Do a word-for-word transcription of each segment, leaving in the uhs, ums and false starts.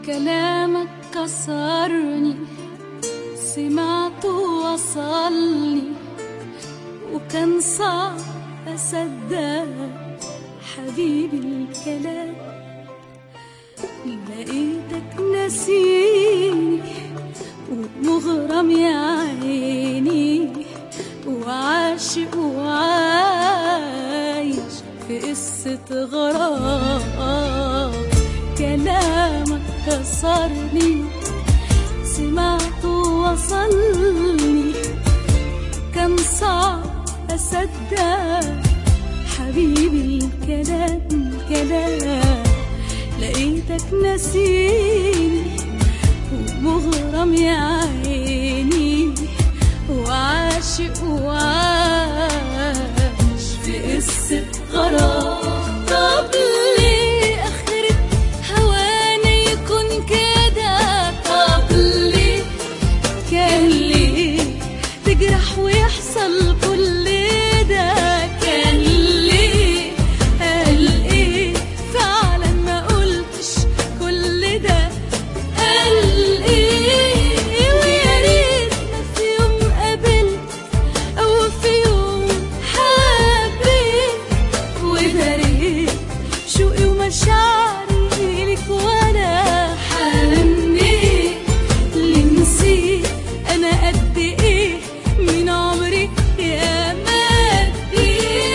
كلامك كسرني، سمعته وصلني، وكان صعب أصدق حبيبي الكلام. لقيتك نسيني ومغرم يا عيني، وعاشق وعايش في قصة غرام. كلامك كسرني، سمعته وصلني، كان صعب أصدق حبيبي الكلام كلام. لقيتك نسيني ومغرم يا عيني، وعاشق وعاش في قصة غرام. طب ليه آخرة هوانا يكون كده؟ طب ليه كان ليه تجرح ويحصل كل ده؟ كان ليه قال ايه فعلا ما قلتش كل ده؟ قال ايه ويا ريتنا في يوم قابلت او في يوم حبيت، وداريت شوقي ومشاعري لك وانا حنيت. اللي نسيت انا قد ايه من عمري يا مادي.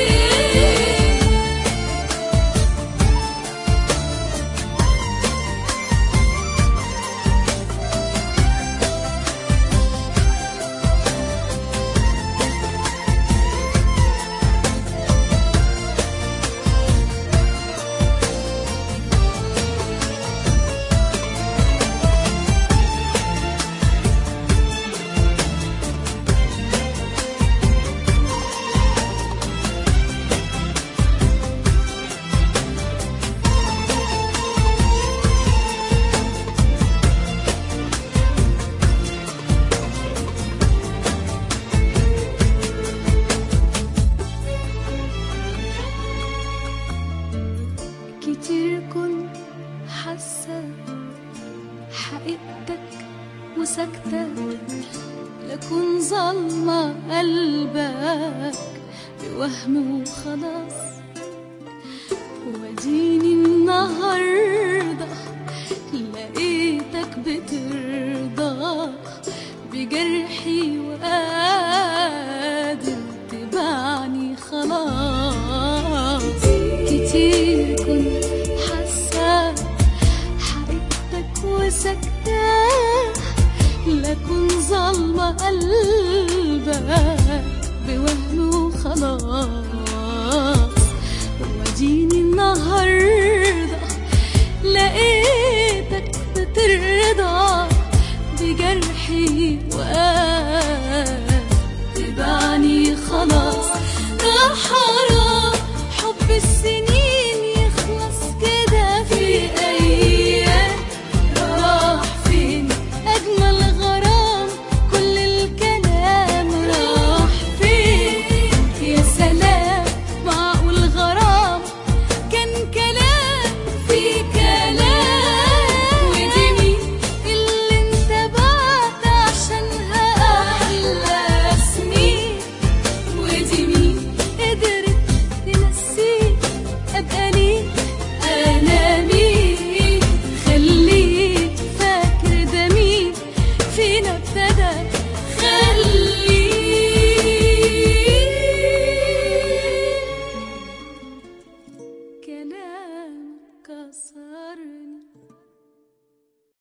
كتير كنت حاسة حقيقتك وسكتة، لكن ظلمة قلبك بوهم وخلاص. وديني النهاردة لقيتك بترضى بجرحي وقادر تبعني خلاص. كتير كنت حاسة حقيقتك وسكتة، لكن ظلمة قلبك بوهم وخلاص. وديني النهاردة لقيتك بترضى بجرحي وقادر تبعني خلاص. ده حرام حب السنين يخلص كده في أيام. راح فين أجمل غرام؟ كل الكلام راح فين؟ يا سلام معقول غرام كان كلام في كلام؟ ودي مين اللي انت بعت عشانها أحلى سنين؟ ودي مين